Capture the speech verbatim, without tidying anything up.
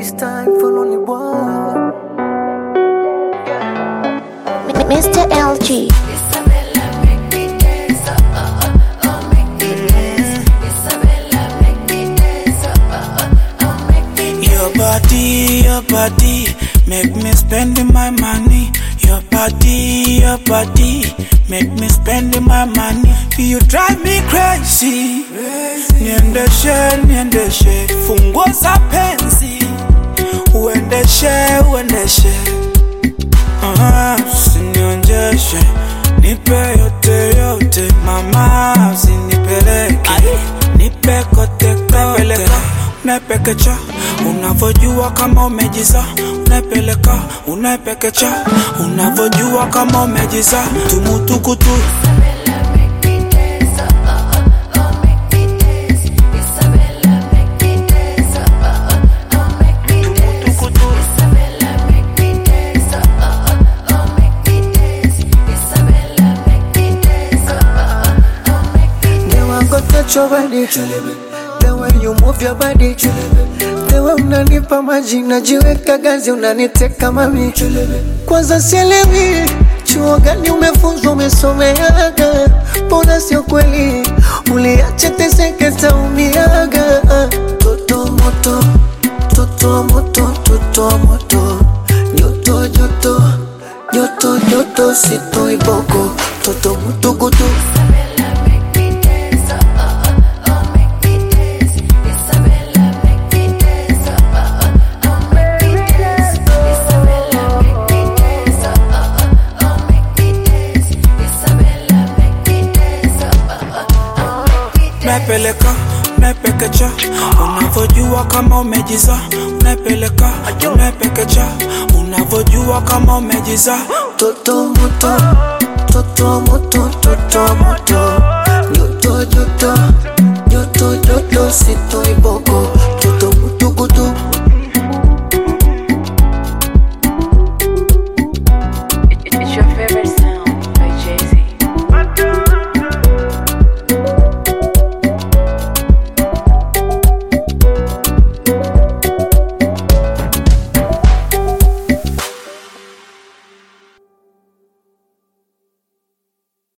This time for only one. Mister L G. Isabella, make me dance, oh, oh, oh, make me dance. Isabella, make me dance, oh, oh, oh, make me dance. Your body, your body, make me spend my money. Your body, your body, make me spend my money. You drive me crazy. Niendeshe, niendeshe, funguo za penzi. Uendeshe, uendeshe. Ah, usinionjeshe, nipe yote yote, mama usinipeleke, nipe kote kote, unapekecha, unavojua kama umejiza, unapeleka, unapekecha, unavojua kama umejiza, tumutukutu. Touch your body, the way you move your body, the way unanipa maji najiweka gazi unaniteka mami. Kwanza sielewi chuo gani umefunzwa umesomeaga, mbona sio kweli uliache teseke taumiaga. Toto moto, toto moto, toto moto, joto joto, joto joto sito iboko, toto mutu kutu. Unapeleka, unapekecha, unavojua kama umejiza, unapeleka, unapekecha, unavojua kama umejiza. Toto moto,